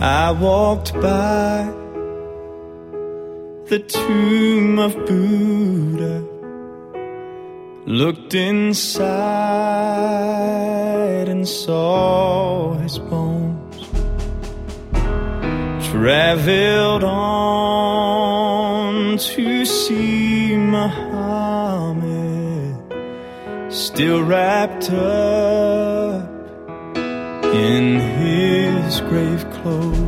I walked by the tomb of Buddha, looked inside and saw his bones, traveled on to see Muhammad, still wrapped up in his grave clothes.